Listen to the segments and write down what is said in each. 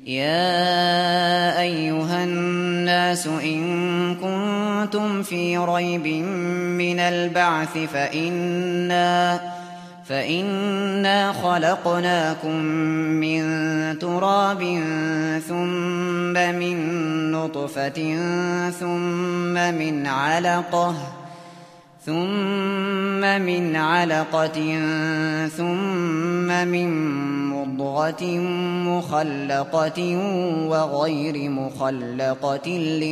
يا أيها الناس إن كنتم في ريب من البعث فإنا خلقناكم من تراب ثم من نطفة ثم من علقة ثم من مضغة مخلقة وغير مخلقة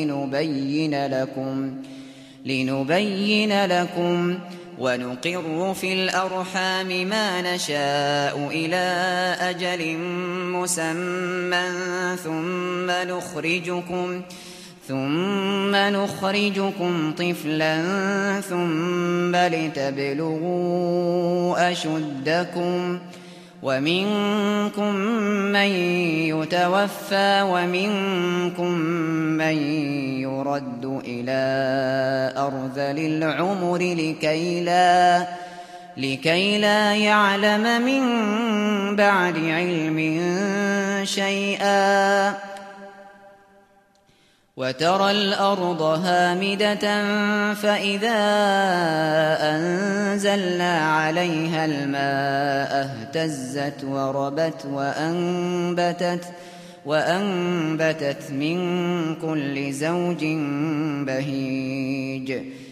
لنبين لكم ونقر في الأرحام ما نشاء إلى أجل مسمى ثم نخرجكم طفلا ثم لتبلغوا أشدكم ومنكم من يتوفى ومنكم من يرد إلى أرذل العمر لكي لا يعلم من بعد علم شيئا وترى الأرض هامدة فإذا أنزلنا عليها الماء اهتزت وربت وأنبتت من كل زوج بهيج